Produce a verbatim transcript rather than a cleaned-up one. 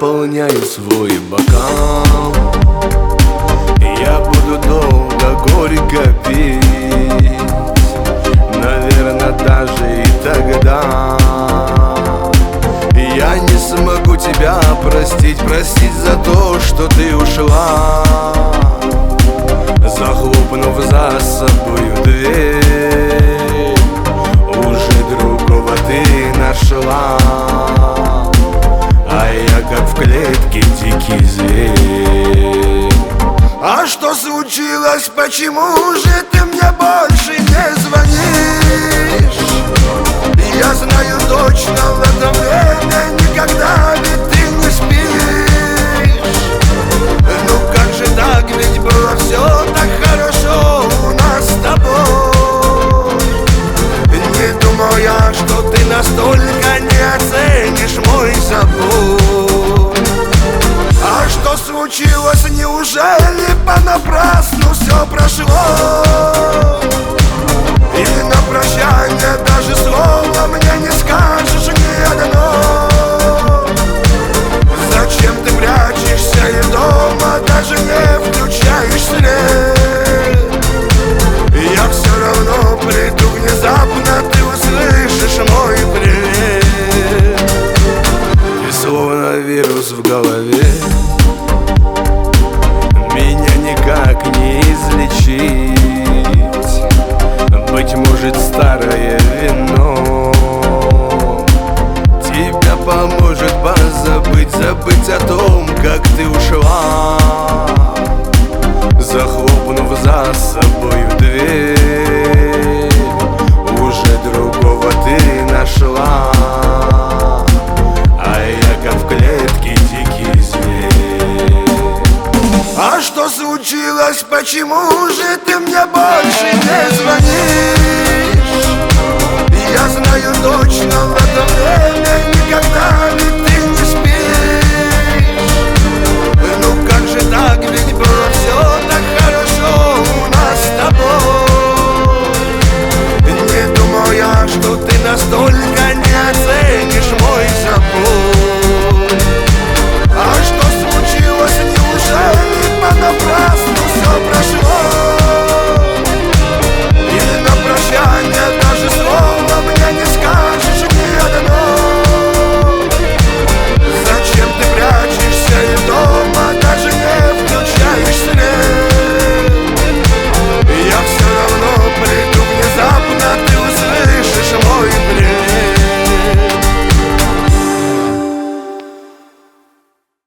наполняю свой бокал. Я буду долго горько пить, наверное, даже и тогда я не смогу тебя простить, простить за то, что ты ушла, захлопнув за собою дверь. Уже другого ты нашла, а я как в клетке дикий зверь. А что случилось, почему же ты мне больше не звонишь? Я знаю точно, в это время никогда ведь ты не спишь. Ну как же так, ведь было все так хорошо у нас с тобой. Не думал я, что ты настолько не оценишь мой забор. А что случилось, неужели понапрасну все прошло? И на прощание даже слова мне не скажешь ни одно. Зачем ты прячешься и дома даже не включаешь свет? Я все равно приду внезапно, ты услышишь мой привет. Ты словно вирус в голове, меня никак не излечить. Быть может, старое вино тебя поможет позабыть, забыть о том, как ты ушла, захлопнув за собою дверь. Уже друг